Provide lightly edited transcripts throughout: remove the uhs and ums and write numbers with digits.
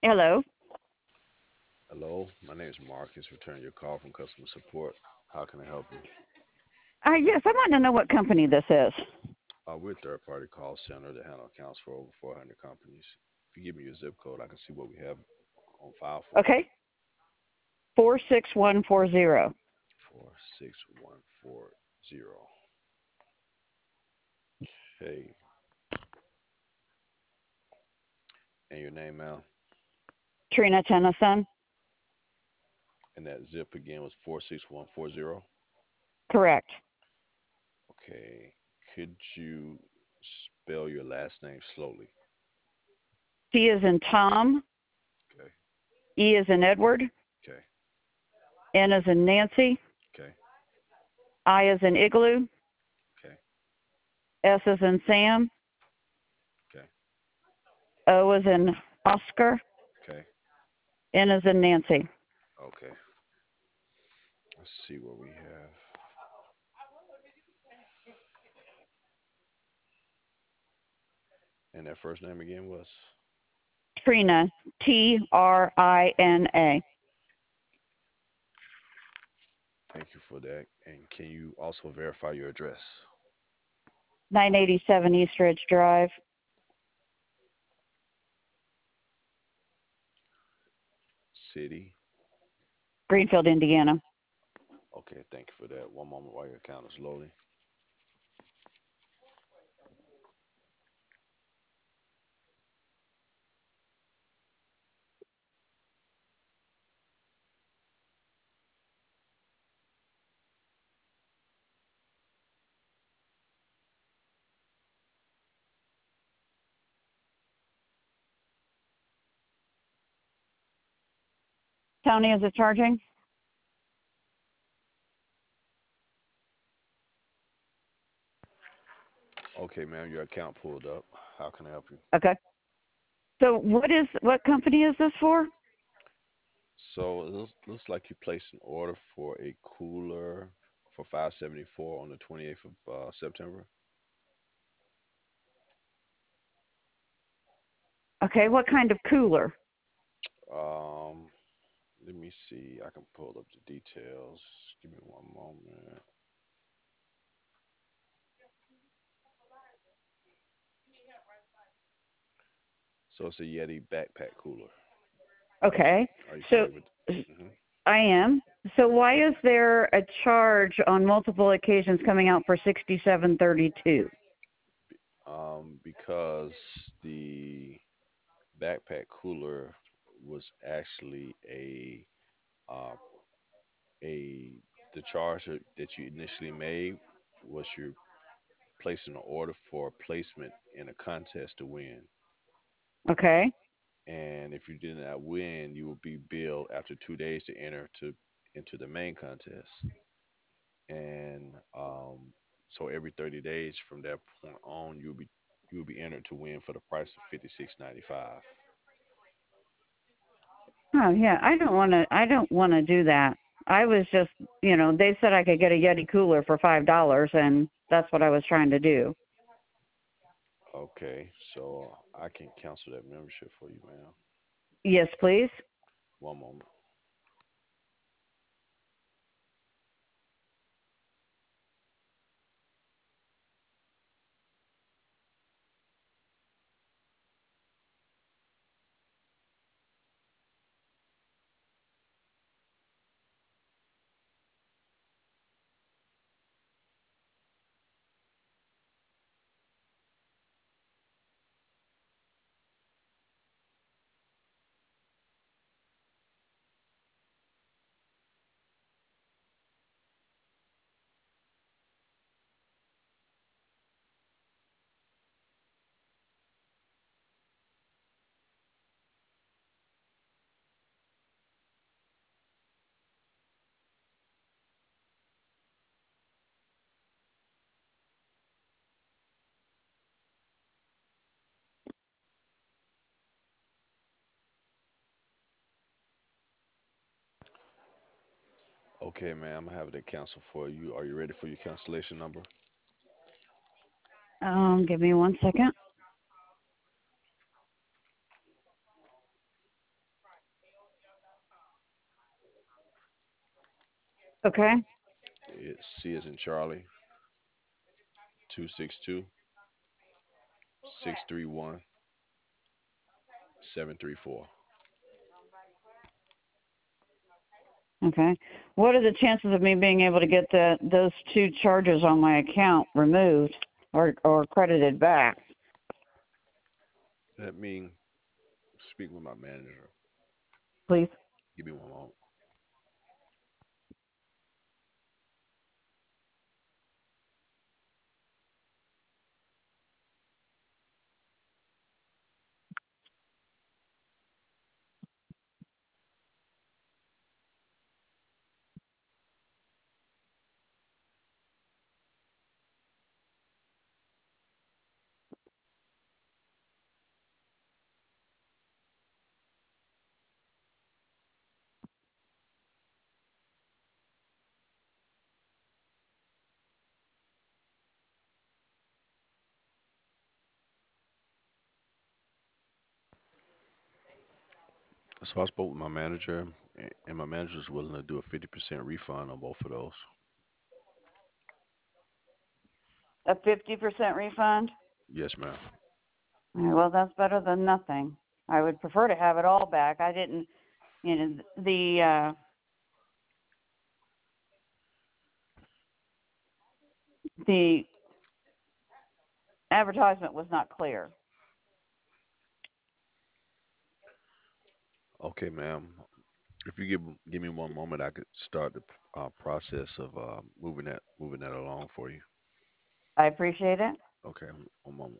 Hello. Hello, my name is Marcus. Return your call from customer support. How can I help you? Yes, I want to know what company this is. We're a third-party call center that handle accounts for over 400 companies. If you give me your zip code, I can see what we have on file for you. Okay. 46140. 46140. Okay, and your name, ma'am? Trina Tennyson. And that zip again was 46140. Correct. Okay, could you spell your last name slowly? T is in Tom. Okay, E is in Edward. okay, N is in Nancy. okay, I is in Igloo. okay, S is in Sam. okay, O is in Oscar. okay, N is in Nancy. okay. Let's see what we have. And that first name again was? Trina. Trina. Thank you for that. And can you also verify your address? 987 East Ridge Drive. City. Greenfield, Indiana. Okay, thank you for that. One moment while your account is loading. Tony, is it charging? Okay, ma'am, your account pulled up. How can I help you? Okay. So what company is this for? So it looks like you placed an order for a cooler for 574 on the 28th of September. Okay, what kind of cooler? Um, Let me see. I can pull up the details. Give me one moment. So it's a Yeti backpack cooler. Okay. Are you So familiar with? Hmm. I am. So why is there a charge on multiple occasions coming out for 6732? Because the backpack cooler was actually uh, a the charge that you initially made was you placing an order for placement in a contest to win. Okay. And if you did not win, you will be billed after 2 days to enter to into the main contest. And so every 30 days from that point on, you'll be entered to win for the price of 56.95. Oh yeah, I don't want to do that. I was just, they said I could get a Yeti cooler for $5 and that's what I was trying to do. Okay, so I can cancel that membership for you, ma'am. Yes, please. One moment. Okay, ma'am, I have that cancel for you. Are you ready for your cancellation number? Give me one second. Okay. It's C as in Charlie, 262-631-734. Okay. What are the chances of me being able to get those two charges on my account removed or credited back? Let me speak with my manager. Please. Give me one moment. So I spoke with my manager, and my manager is willing to do a 50% refund on both of those. A 50% refund? Yes, ma'am. Well, that's better than nothing. I would prefer to have it all back. I didn't, the advertisement was not clear. Okay, ma'am. If you give me one moment, I could start the process of moving that along for you. I appreciate it. Okay, one moment.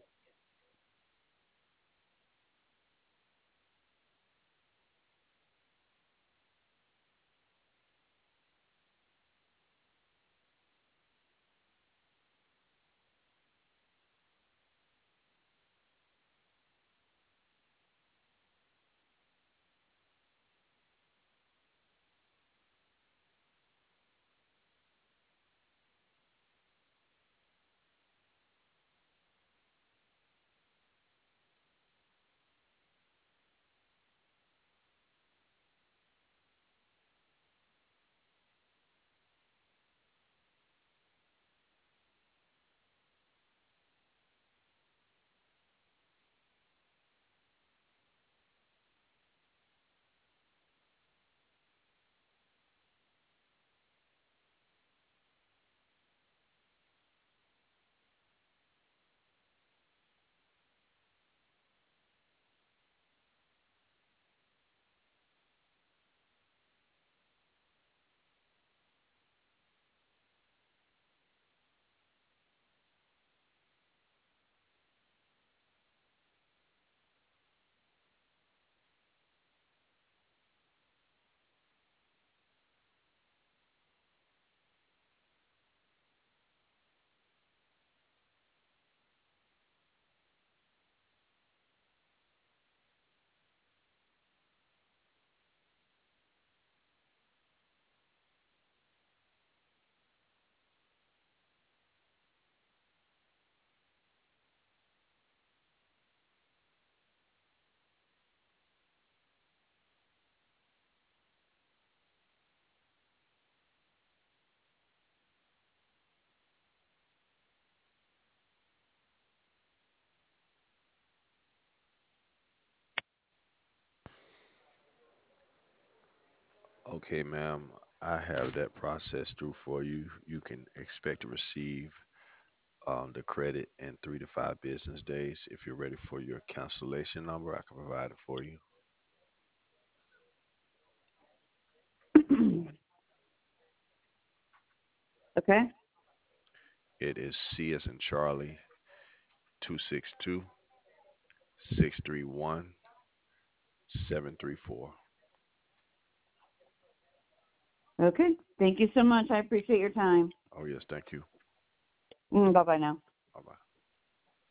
Okay, ma'am. I have that process through for you. You can expect to receive the credit in 3 to 5 business days. If you're ready for your cancellation number, I can provide it for you. Okay. It is C as in Charlie, 262-631-734. Okay. Thank you so much. I appreciate your time. Oh, yes, thank you. Bye bye now. Bye bye.